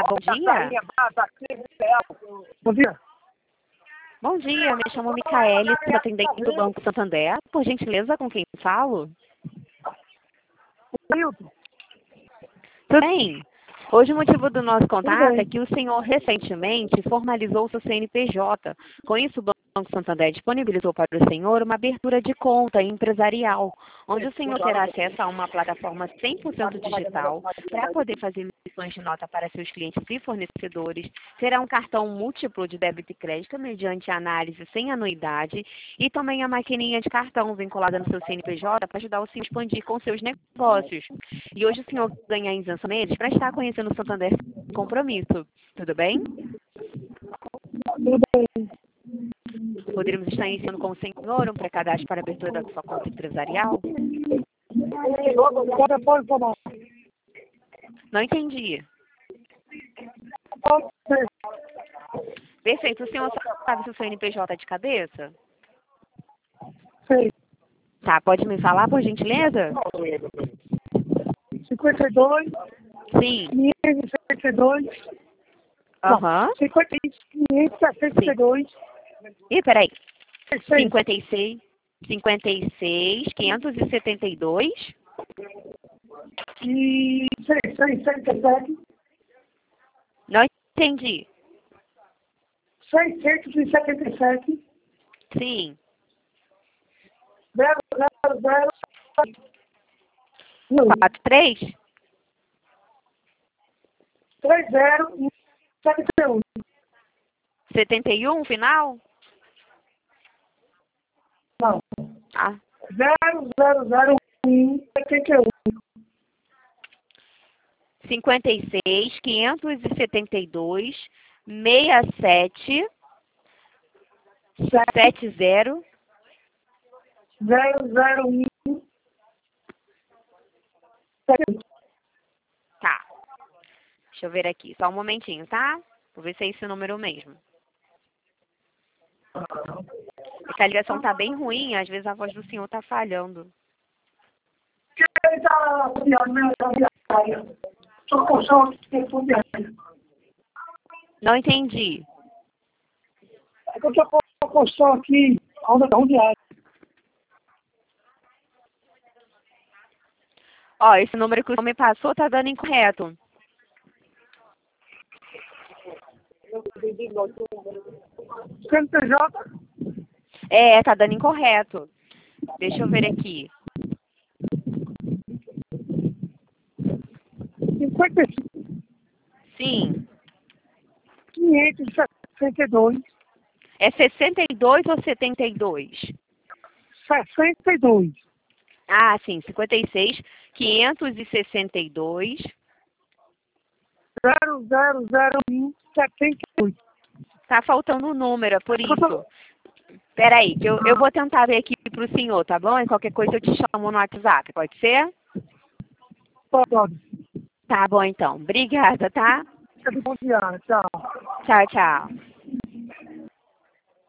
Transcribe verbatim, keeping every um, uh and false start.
Bom dia. Bom dia. Bom dia, me chamo Micaele, sou atendente do Banco Santander. Por gentileza, com quem falo? Milton. Tudo bem? Hoje o motivo do nosso contato é que o senhor recentemente formalizou o seu C N P J. Com isso, o Banco Santander disponibilizou para o senhor uma abertura de conta empresarial, onde o senhor terá acesso a uma plataforma cem por cento digital para poder fazer emissões de nota para seus clientes e fornecedores, terá um cartão múltiplo de débito e crédito mediante análise sem anuidade e também a maquininha de cartão vinculada no seu C N P J para ajudar o senhor a expandir com seus negócios. E hoje o senhor ganha isenção meses para estar conhecendo o Santander sem compromisso. Tudo bem? Tudo bem. Poderíamos estar iniciando com o senhor um pré-cadastro para a abertura da sua conta empresarial? Agora pode falar. Não entendi. Pode ser. Perfeito. O senhor sabe se o seu N P J é de cabeça? Sei. Tá, pode me falar, por gentileza? cinquenta e dois, Sim. quinhentos e sessenta e dois. Aham. cinquenta e quinhentos e sessenta e dois. Ih, peraí. cinquenta e seis, cinquenta e seis, quinhentos e setenta e dois. E seiscentos e setenta e sete. Não entendi. seiscentos e setenta e sete. Sim. zero zero zero. Quatro, três? três zero e setenta e um. Setenta e um, final? Não. Ah. zero zero zero um setenta e um. cinquenta e seis, quinhentos e setenta e dois, sessenta e sete, setenta, zero zero um. tá. Deixa eu ver aqui, só um momentinho, tá? Vou ver se é esse número mesmo. É que a ligação tá bem ruim, às vezes a voz do senhor tá falhando. Ele tá rodoviária. Só com só rodoviária. Não entendi. É que eu tô com só aqui, rodoviária. Ó, esse número que o senhor me passou tá dando incorreto. C N P J? É, tá dando incorreto. Deixa eu ver aqui. cinquenta e cinco, Sim. quinhentos e sessenta e dois. É sessenta e dois ou setenta e dois? sessenta e dois. Ah, sim, cinquenta e seis, quinhentos e sessenta e dois. zero zero zero um setenta e oito. Tá faltando um número, é por isso. Peraí, que eu, eu vou tentar ver aqui pro senhor, tá bom? E qualquer coisa eu te chamo no WhatsApp, pode ser? Pode. Tá bom, então. Obrigada, tá? Fica de bom dia. Tchau. Tchau, tchau.